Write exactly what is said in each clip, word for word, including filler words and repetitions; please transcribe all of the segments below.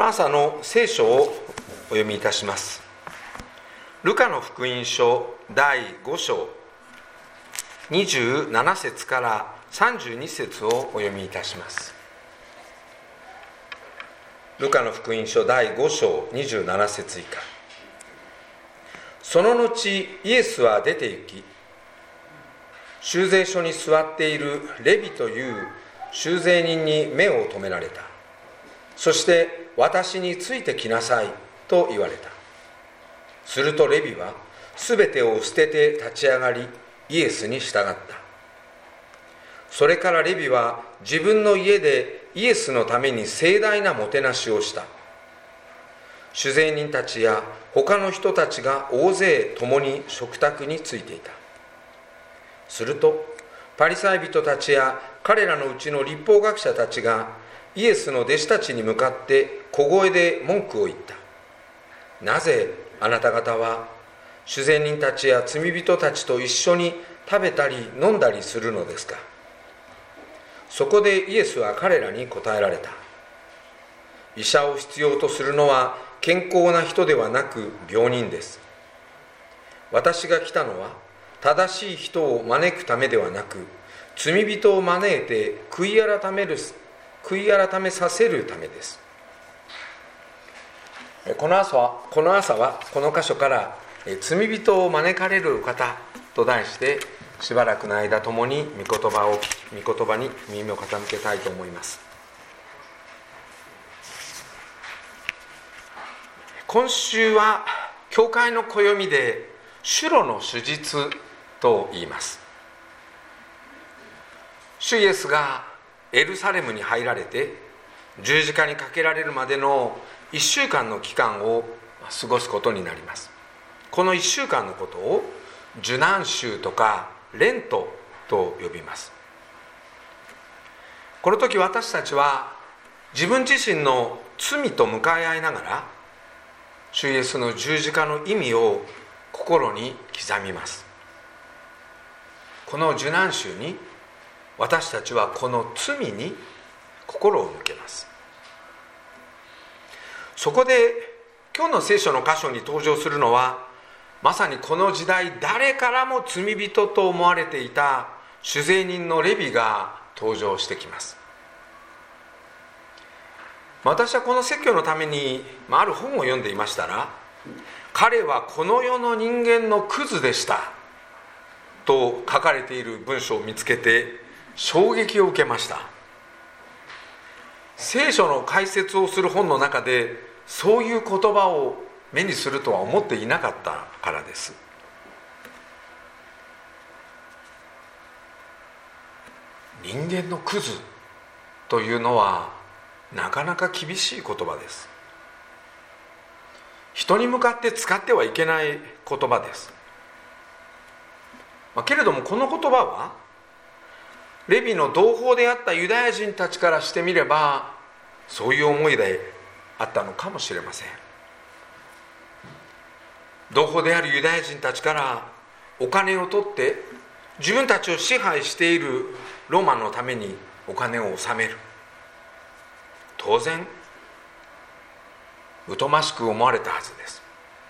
の朝の聖書をお読みいたします。ルカの福音書だいご章にじゅうなな節からさんじゅうに節をお読みいたします。ルカの福音書だいご章にじゅうなな節以下。その後イエスは出て行き、修税所に座っているレビという修税人に目を留められた。そして私についてきなさいと言われた。するとレビはすべてを捨てて立ち上がり、イエスに従った。それからレビは自分の家でイエスのために盛大なもてなしをした。主税人たちや他の人たちが大勢共に食卓についていた。するとパリサイ人たちや彼らのうちの律法学者たちがイエスの弟子たちに向かって小声で文句を言った。なぜあなた方は主税人たちや罪人たちと一緒に食べたり飲んだりするのですか。そこでイエスは彼らに答えられた。医者を必要とするのは健康な人ではなく病人です。私が来たのは正しい人を招くためではなく、罪人を招いて悔い改める悔い改めさせるためです。この朝はこの朝はこの箇所から罪人を招かれる方と題して、しばらくの間共に御言葉を御言葉に耳を傾けたいと思います。今週は教会の暦で主路の主実と言います。主イエスがエルサレムに入られて十字架にかけられるまでのいっしゅうかんの期間を過ごすことになります。このいっしゅうかんのことを受難週とかレントと呼びます。この時私たちは自分自身の罪と向かい合いながら主イエスの十字架の意味を心に刻みます。この受難週に私たちはこの罪に心を向けます。そこで今日の聖書の箇所に登場するのは、まさにこの時代誰からも罪人と思われていた主税人のレビが登場してきます。私はこの説教のためにある本を読んでいましたら、彼はこの世の人間のクズでしたと書かれている文章を見つけて衝撃を受けました。聖書の解説をする本の中でそういう言葉を目にするとは思っていなかったからです。人間のクズというのはなかなか厳しい言葉です。人に向かって使ってはいけない言葉です。まあ、けれどもこの言葉はレビの同胞であったユダヤ人たちからしてみればそういう思いであったのかもしれません。同胞であるユダヤ人たちからお金を取って自分たちを支配しているローマのためにお金を納める。当然疎ましく思われたはずです。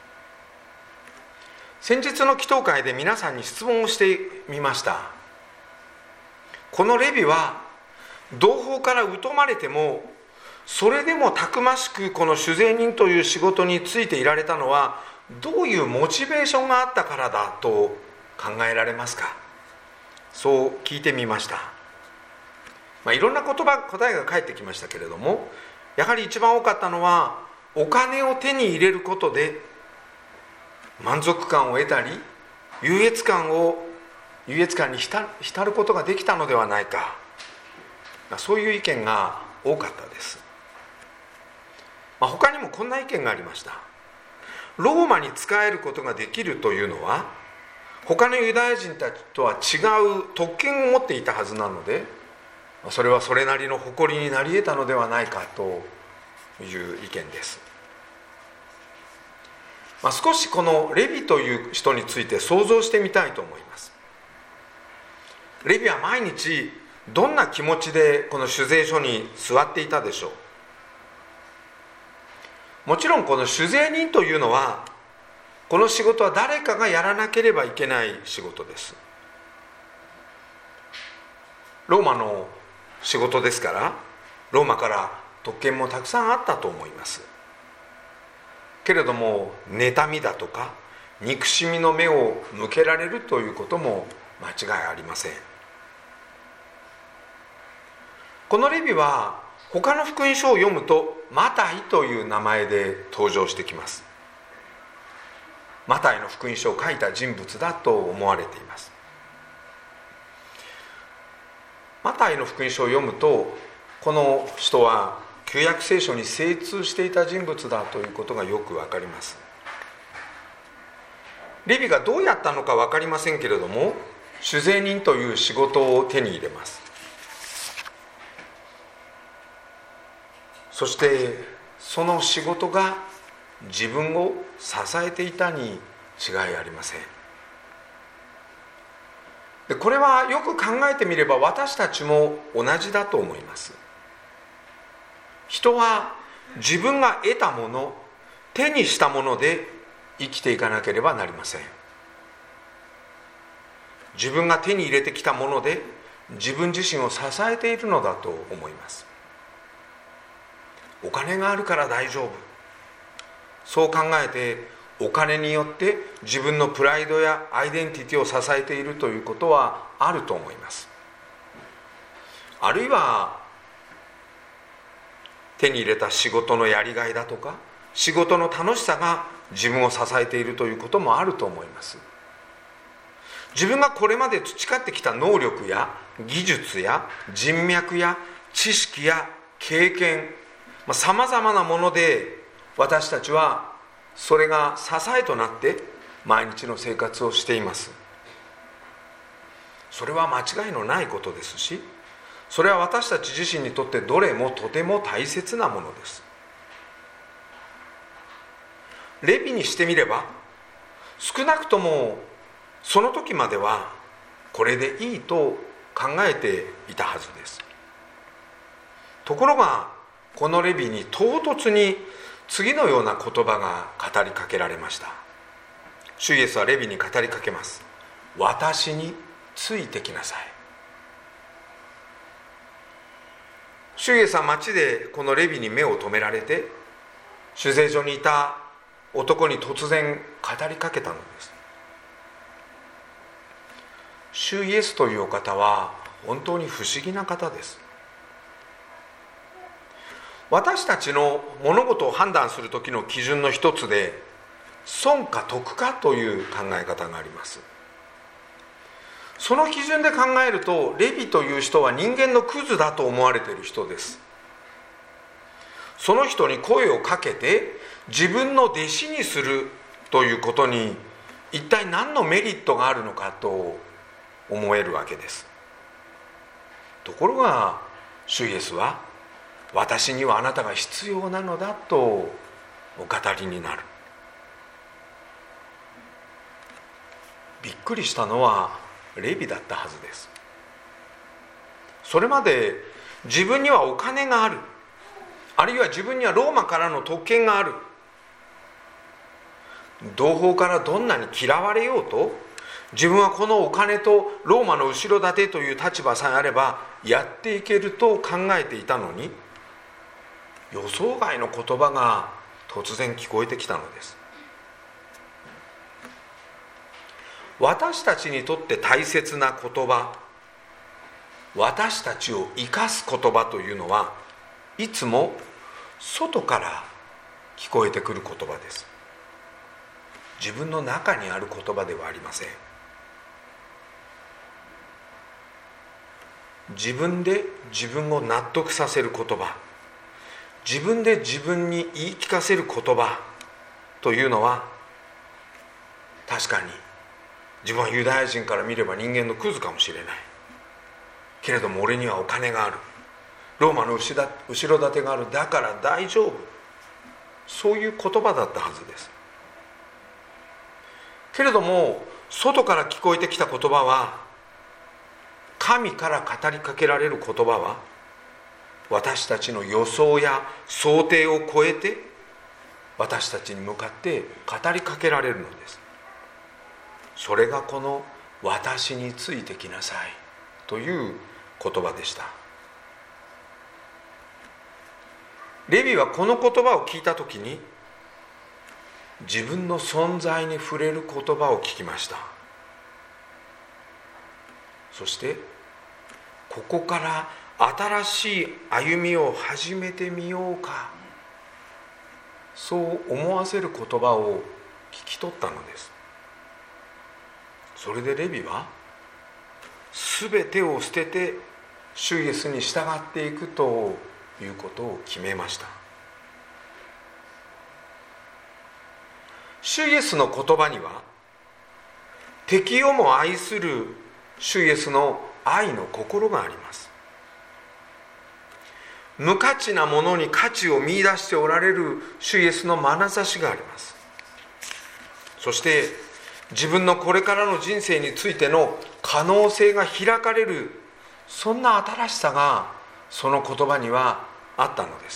先日の祈祷会で皆さんに質問をしてみました。このレビは同胞から疎まれてもそれでもたくましくこの主税人という仕事についていられたのはどういうモチベーションがあったからだと考えられますか。そう聞いてみました。まあ、いろんな言葉答えが返ってきましたけれども、やはり一番多かったのはお金を手に入れることで満足感を得たり優越感を優越感に浸ることができたのではないか、そういう意見が多かったです。まあ、他にもこんな意見がありました。ローマに仕えることができるというのは他のユダヤ人たちとは違う特権を持っていたはずなので、それはそれなりの誇りになり得たのではないかという意見です。まあ、少しこのレビという人について想像してみたいと思います。レビは毎日どんな気持ちでこの主税所に座っていたでしょう。 もちろんこの主税人というのは、この仕事は誰かがやらなければいけない仕事です。ローマの仕事ですから、ローマから特権もたくさんあったと思います。けれども、妬みだとか憎しみの目を向けられるということも間違いありません。このレビは他の福音書を読むとマタイという名前で登場してきます。マタイの福音書を書いた人物だと思われています。マタイの福音書を読むと、この人は旧約聖書に精通していた人物だということがよくわかります。レビがどうやったのか分かりませんけれども、主税人という仕事を手に入れます。そしてその仕事が自分を支えていたに違いありません。でこれはよく考えてみれば私たちも同じだと思います。人は自分が得たもの、手にしたもので生きていかなければなりません。自分が手に入れてきたもので自分自身を支えているのだと思います。お金があるから大丈夫、そう考えてお金によって自分のプライドやアイデンティティを支えているということはあると思います。あるいは手に入れた仕事のやりがいだとか仕事の楽しさが自分を支えているということもあると思います。自分がこれまで培ってきた能力や技術や人脈や知識や経験、さまざまなもので私たちはそれが支えとなって毎日の生活をしています。それは間違いのないことですし、それは私たち自身にとってどれもとても大切なものです。レビにしてみれば、少なくともその時まではこれでいいと考えていたはずです。ところがこのレビに唐突に次のような言葉が語りかけられました。主イエスはレビに語りかけます。私についてきなさい。主イエスは町でこのレビに目を留められて、主税所にいた男に突然語りかけたのです。主イエスというお方は本当に不思議な方です。私たちの物事を判断する時の基準の一つで、損か得かという考え方があります。その基準で考えると、レビという人は人間のクズだと思われている人です。その人に声をかけて自分の弟子にするということに一体何のメリットがあるのかと思えるわけです。ところが主イエスは、私にはあなたが必要なのだとお語りになる。びっくりしたのはレビだったはずです。それまで自分にはお金がある、あるいは自分にはローマからの特権がある、同胞からどんなに嫌われようと、自分はこのお金とローマの後ろ盾という立場さえあればやっていけると考えていたのに、予想外の言葉が突然聞こえてきたのです。私たちにとって大切な言葉、私たちを生かす言葉というのはいつも外から聞こえてくる言葉です。自分の中にある言葉ではありません。自分で自分を納得させる言葉、自分で自分に言い聞かせる言葉というのは、確かに自分はユダヤ人から見れば人間のクズかもしれないけれども、俺にはお金がある、ローマの後ろ盾がある、だから大丈夫、そういう言葉だったはずです。けれども外から聞こえてきた言葉は、神から語りかけられる言葉は、私たちの予想や想定を超えて私たちに向かって語りかけられるのです。それがこの私についてきなさいという言葉でした。レビはこの言葉を聞いたときに、自分の存在に触れる言葉を聞きました。そしてここから新しい歩みを始めてみようか、そう思わせる言葉を聞き取ったのです。それでレビはすべてを捨てて主イエスに従っていくということを決めました。主イエスの言葉には、敵をも愛する主イエスの愛の心があります。無価値なものに価値を見出しておられる主イエスの眼差しがあります。そして自分のこれからの人生についての可能性が開かれる、そんな新しさがその言葉にはあったのです。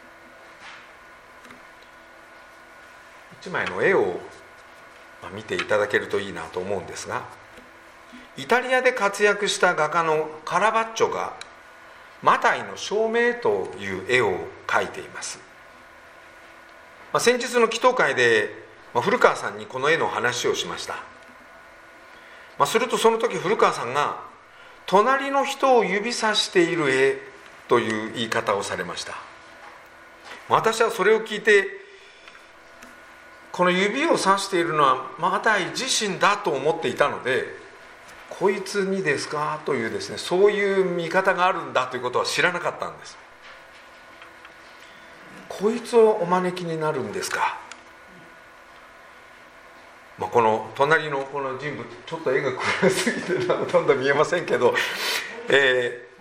一枚の絵を見ていただけるといいなと思うんですが、イタリアで活躍した画家のカラバッチョがマタイの証明という絵を描いています。まあ、先日の祈祷会で、まあ、古川さんにこの絵の話をしました。まあ、するとその時古川さんが隣の人を指さしている絵という言い方をされました。私はそれを聞いて、この指をさしているのはマタイ自身だと思っていたので、こいつにですかというですね、そういう見方があるんだということは知らなかったんです。こいつをお招きになるんですか。まあ、この隣のこの人物、ちょっと絵が暗すぎてほとんど見えませんけど、えー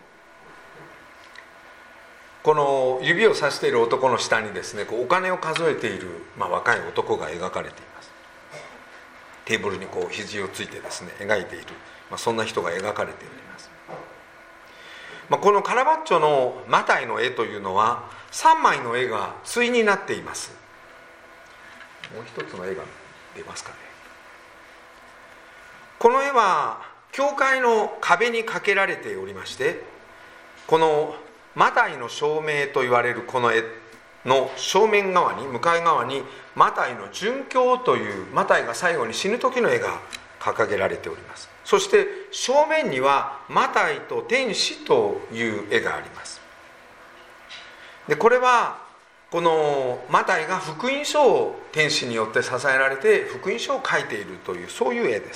この指をさしている男の下にですね、こうお金を数えている、まあ、若い男が描かれています。テーブルにこう肘をついてですね描いている、まあ、そんな人が描かれております。まあ、このカラバッチョのマタイの絵というのはさんまいの絵が対になっています。もう一つの絵が出ますかね。この絵は教会の壁にかけられておりまして、このマタイの証明と言われるこの絵の正面側に、向かい側にマタイの殉教というマタイが最後に死ぬ時の絵が掲げられております。そして正面にはマタイと天使という絵があります。でこれはこのマタイが福音書を天使によって支えられて福音書を書いているという、そういう絵です。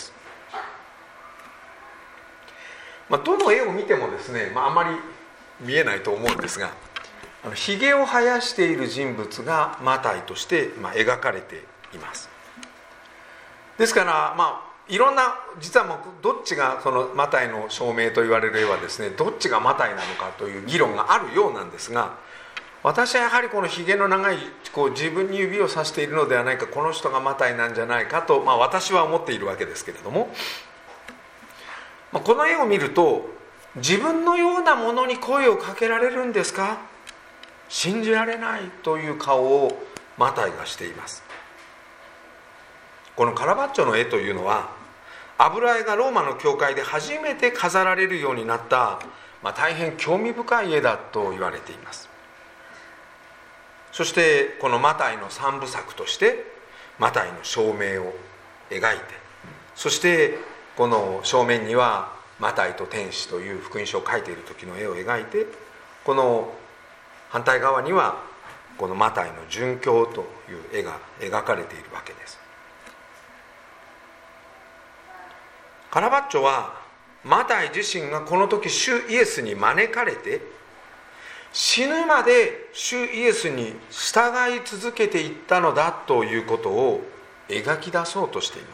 まあ、どの絵を見てもですね、まあ、あまり見えないと思うんですが、ひげを生やしている人物がマタイとして描かれています。ですからまあいろんな、実はもうどっちがそのマタイの証明と言われる絵はですね、どっちがマタイなのかという議論があるようなんですが、私はやはりこのひげの長いこう自分に指をさしているのではないか、この人がマタイなんじゃないかと、まあ、私は思っているわけですけれども、まあ、この絵を見ると、自分のようなものに声をかけられるんですか、信じられないという顔をマタイがしています。このカラバッチョの絵というのは、油絵がローマの教会で初めて飾られるようになった、まあ、大変興味深い絵だと言われています。そしてこのマタイの三部作としてマタイの証明を描いて、そしてこの正面にはマタイと天使という福音書を書いている時の絵を描いて、この反対側にはこのマタイの殉教という絵が描かれているわけです。カラバッチョはマタイ自身がこの時主イエスに招かれて、死ぬまで主イエスに従い続けていったのだということを描き出そうとしています。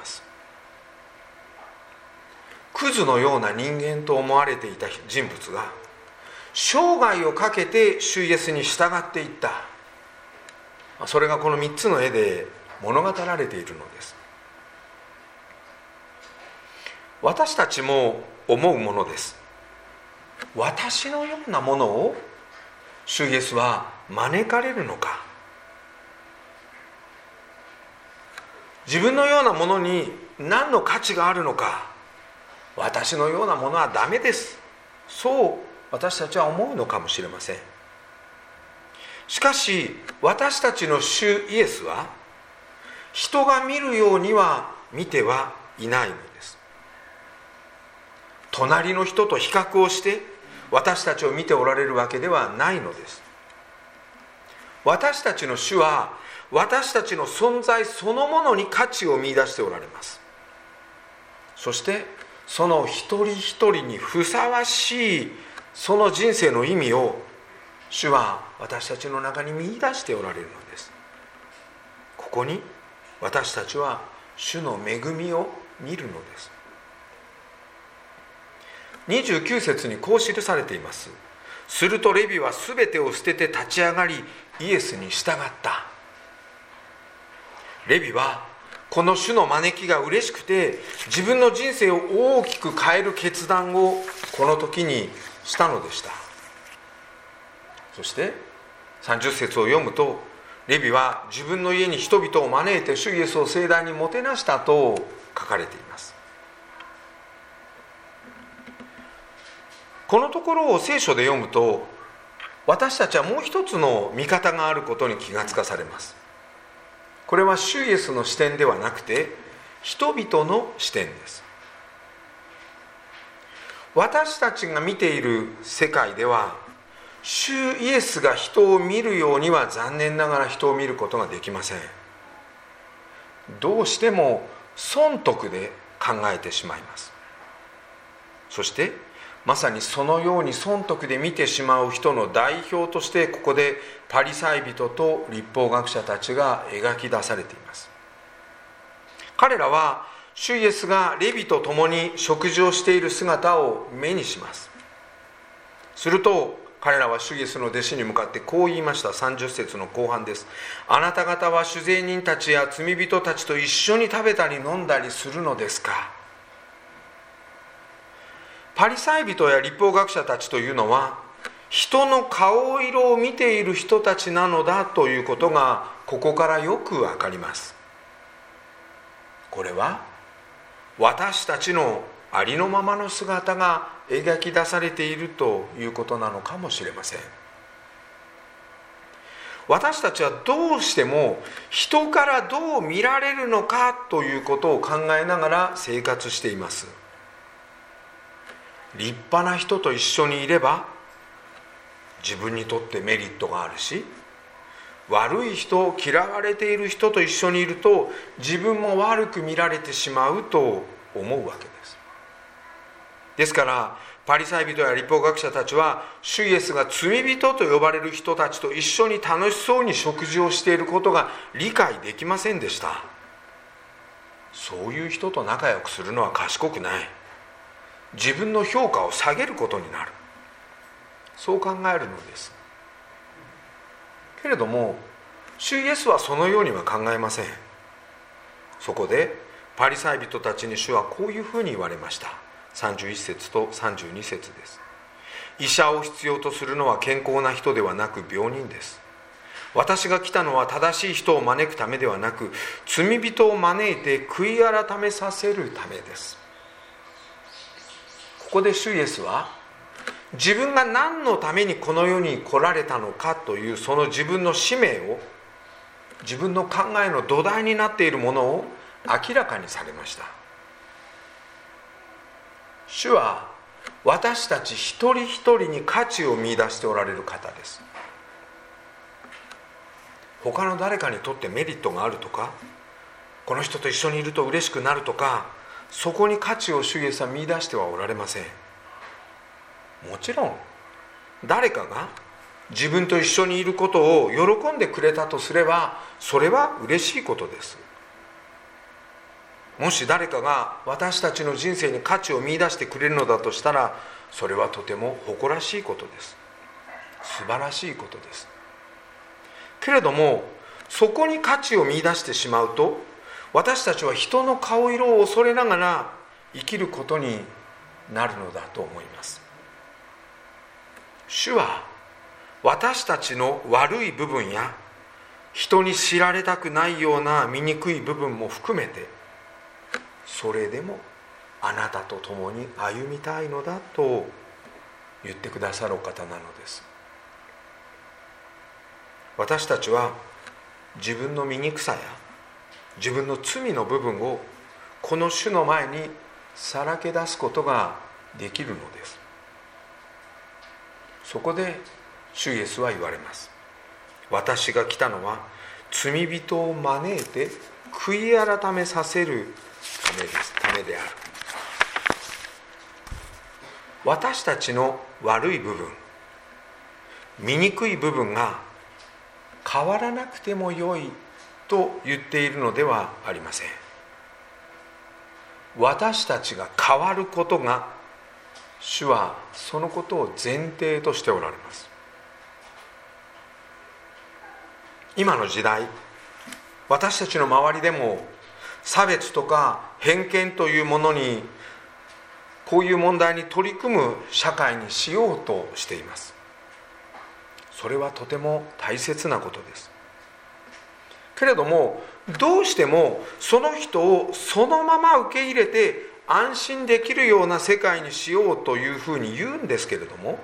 クズのような人間と思われていた人物が生涯をかけて主イエスに従っていった、それがこのみっつの絵で物語られているのです。私たちも思うものです。私のようなものを主イエスは招かれるのか。 自分のようなものに何の価値があるのか、私のようなものはダメです、そう私たちは思うのかもしれません。しかし私たちの主イエスは人が見るようには見てはいないのです。隣の人と比較をして私たちを見ておられるわけではないのです。私たちの主は私たちの存在そのものに価値を見出しておられます。そしてその一人一人にふさわしいその人生の意味を主は私たちの中に見出しておられるのです。ここに私たちは主の恵みを見るのです。にじゅうきゅう節にこう記されています。するとレビはすべてを捨てて立ち上がりイエスに従った。レビはこの主の招きが嬉しくて自分の人生を大きく変える決断をこの時にしたのでした。そしてさんじゅっ節を読むと、レビは自分の家に人々を招いて主イエスを盛大にもてなしたと書かれています。このところを聖書で読むと、私たちはもう一つの見方があることに気がつかされます。これは主イエスの視点ではなくて人々の視点です。私たちが見ている世界では主イエスが人を見るようには残念ながら人を見ることができません。どうしても損得で考えてしまいます。そしてまさにそのように損得で見てしまう人の代表としてここでパリサイ人と律法学者たちが描き出されています。彼らは主イエスがレビと共に食事をしている姿を目にします。すると彼らは主イエスの弟子に向かってこう言いました。さんじゅっ節の後半です。あなた方は酒税人たちや罪人たちと一緒に食べたり飲んだりするのですか。パリサイ人や律法学者たちというのは人の顔色を見ている人たちなのだということがここからよくわかります。これは私たちのありのままの姿が描き出されているということなのかもしれません。私たちはどうしても人からどう見られるのかということを考えながら生活しています。立派な人と一緒にいれば自分にとってメリットがあるし、悪い人、嫌われている人と一緒にいると自分も悪く見られてしまうと思うわけです。ですからパリサイ人や律法学者たちは主イエスが罪人と呼ばれる人たちと一緒に楽しそうに食事をしていることが理解できませんでした。そういう人と仲良くするのは賢くない。自分の評価を下げることになる。そう考えるのです。けれども主イエスはそのようには考えません。そこでパリサイ人たちに主はこういうふうに言われました。さんじゅういち節とさんじゅうに節です。医者を必要とするのは健康な人ではなく病人です。私が来たのは正しい人を招くためではなく罪人を招いて悔い改めさせるためです。ここで主イエスは自分が何のためにこの世に来られたのかというその自分の使命を、自分の考えの土台になっているものを明らかにされました。主は私たち一人一人に価値を見出しておられる方です。他の誰かにとってメリットがあるとか、この人と一緒にいると嬉しくなるとか、そこに価値を主イエスは見出してはおられません。もちろん誰かが自分と一緒にいることを喜んでくれたとすればそれは嬉しいことです。もし誰かが私たちの人生に価値を見出してくれるのだとしたらそれはとても誇らしいことです。素晴らしいことです。けれどもそこに価値を見出してしまうと私たちは人の顔色を恐れながら生きることになるのだと思います。主は私たちの悪い部分や人に知られたくないような醜い部分も含めて、それでもあなたと共に歩みたいのだと言ってくださるお方なのです。私たちは自分の醜さや自分の罪の部分をこの主の前にさらけ出すことができるのです。そこで主イエスは言われます。私が来たのは罪人を招いて悔い改めさせるためです、ためである。私たちの悪い部分、醜い部分が変わらなくてもよいと言っているのではありません。私たちが変わることが、主はそのことを前提としておられます。今の時代、私たちの周りでも差別とか偏見というものに、こういう問題に取り組む社会にしようとしています。それはとても大切なことです。けれども、どうしてもその人をそのまま受け入れて安心できるような世界にしようというふうに言うんですけれども、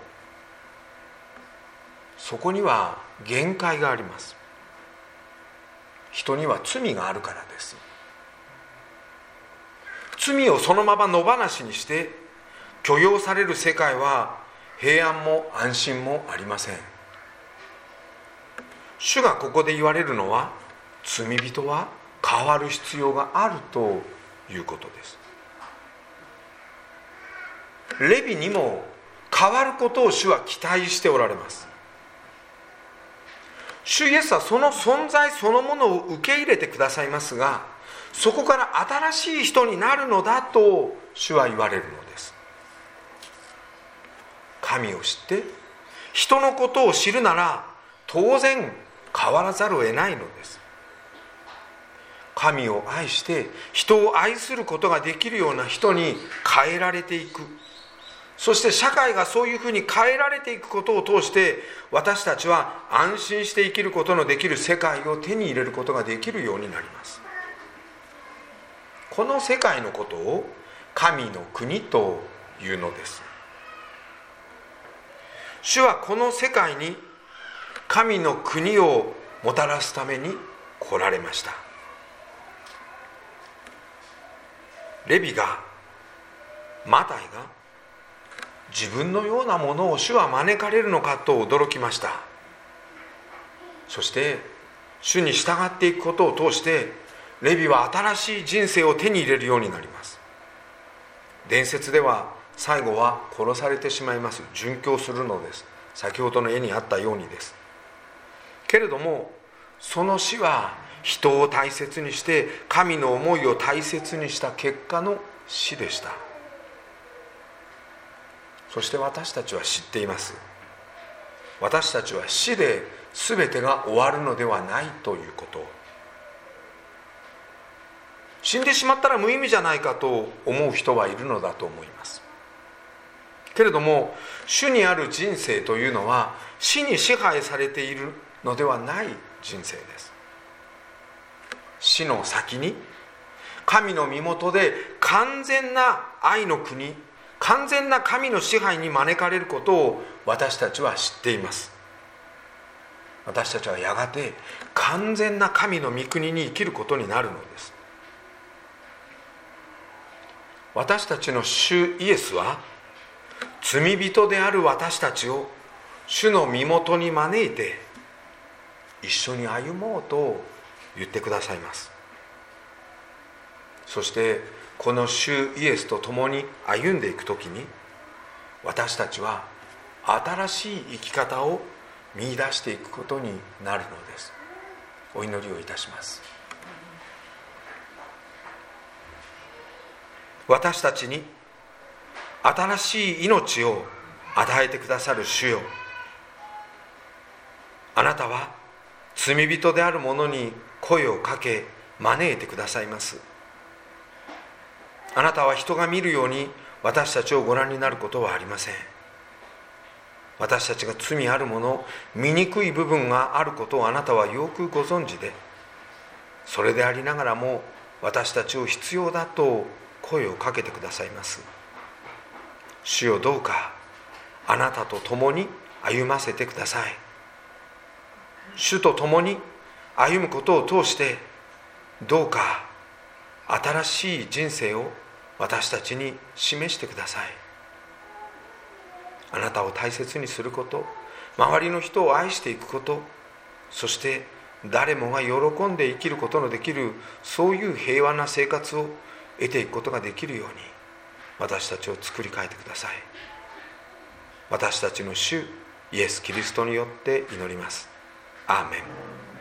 そこには限界があります。人には罪があるからです。罪をそのまま野放しにして許容される世界は平安も安心もありません。主がここで言われるのは、罪人は変わる必要があるということです。レビにも変わることを主は期待しておられます。主イエスはその存在そのものを受け入れてくださいますが、そこから新しい人になるのだと主は言われるのです。神を知って人のことを知るなら当然変わらざるを得ないのです。神を愛して人を愛することができるような人に変えられていく。そして社会がそういうふうに変えられていくことを通して、私たちは安心して生きることのできる世界を手に入れることができるようになります。この世界のことを神の国というのです。主はこの世界に神の国をもたらすために来られました。レビが、マタイが自分のようなものを主は招かれるのかと驚きました。そして主に従っていくことを通して、レビは新しい人生を手に入れるようになります。伝説では最後は殺されてしまいます。殉教するのです。先ほどの絵にあったようにです。けれどもその死は人を大切にして神の思いを大切にした結果の死でした。そして私たちは知っています。私たちは死で全てが終わるのではないということ。死んでしまったら無意味じゃないかと思う人はいるのだと思います。けれども主にある人生というのは死に支配されているのではない人生です。死の先に神の身元で完全な愛の国、完全な神の支配に招かれることを私たちは知っています。私たちはやがて完全な神の御国に生きることになるのです。私たちの主イエスは罪人である私たちを主の身元に招いて一緒に歩もうと言ってくださいます。そしてこの主イエスと共に歩んでいくときに、私たちは新しい生き方を見出していくことになるのです。お祈りをいたします。私たちに新しい命を与えてくださる主よ、あなたは罪人である者に声をかけ招いてくださいます。あなたは人が見るように私たちをご覧になることはありません。 私たちが罪あるもの、醜い部分があることをあなたはよくご存知で、それでありながらも私たちを必要だと声をかけてくださいます。主よ、どうかあなたと共に歩ませてください。主と共に歩むことを通して、どうか新しい人生を私たちに示してください。あなたを大切にすること、周りの人を愛していくこと、そして誰もが喜んで生きることのできる、そういう平和な生活を得ていくことができるように、私たちを作り変えてください。私たちの主イエス・キリストによって祈ります。アーメン。